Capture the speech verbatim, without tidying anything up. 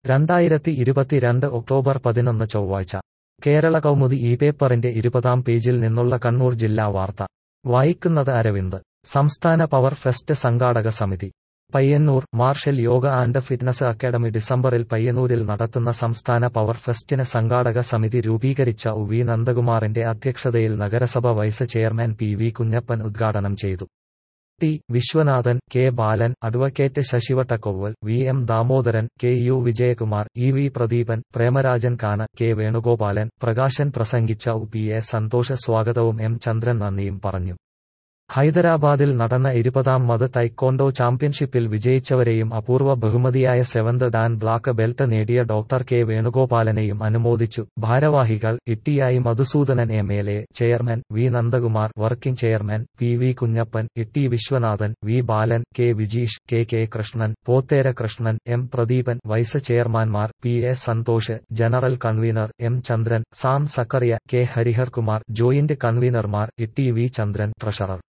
രണ്ടായിരത്തി ഇരുപത്തിരണ്ട് ഒക്ടോബർ പതിനൊന്ന് ചൊവ്വാഴ്ച കേരള കൗമുദി ഈ പേപ്പറിന്റെ ഇരുപതാം പേജിൽ നിന്നുള്ള കണ്ണൂർ ജില്ലാ വാർത്ത വായിക്കുന്നത് അരവിന്ദ്. സംസ്ഥാന പവർ ഫെസ്റ്റ് സംഘാടക സമിതി Payyannur. Martial yoga and fitness academy ഡിസംബറിൽ പയ്യന്നൂരിൽ നടത്തുന്ന സംസ്ഥാന പവർ ഫെസ്റ്റിന് സംഘാടക സമിതി രൂപീകരിച്ച ഉ വി നന്ദകുമാറിന്റെ അധ്യക്ഷതയിൽ നഗരസഭ vice chairman P V Kunhappan ഉദ്ഘാടനം ചെയ്തു. T Viswanathan, K Balan, advocate Sasivattakkovval, V M Damodaran, K U Vijayakumar, E V Pradeepan, Premarajan Kana, K Venugopalan, Prakashan പ്രസംഗിച്ച ഉ പി എ സന്തോഷ് സ്വാഗതവും എം ചന്ദ്രൻ നന്ദിയും പറഞ്ഞു. ഹൈദരാബാദിൽ നടന്ന ഇരുപതാം മത് തൈക്കോണ്ടോ ചാമ്പ്യൻഷിപ്പിൽ വിജയിച്ചവരെയും അപൂർവ ബഹുമതിയായ സെവന്ത് ഡാൻ ബ്ലാക്ക് ബെൽറ്റ് നേടിയ ഡോക്ടർ കെ വേണുഗോപാലനെയും അനുമോദിച്ചു. ഭാരവാഹികൾ ഇട്ടിയായി Madhusoodanan M L A, chairman V Nandakumar, working chairman P V Kunhappan, Itti Viswanathan, V Balan, K Vijeesh, K K Krishnan, Pothera Krishnan, M Pradeepan, vice ചെയർമാൻമാർ P A Santhosh, general convener M Chandran, Sam Zacharia, K Hariharkumar, joint കൺവീനർമാർ ഇട്ടി വി ചന്ദ്രൻ, ട്രഷറർ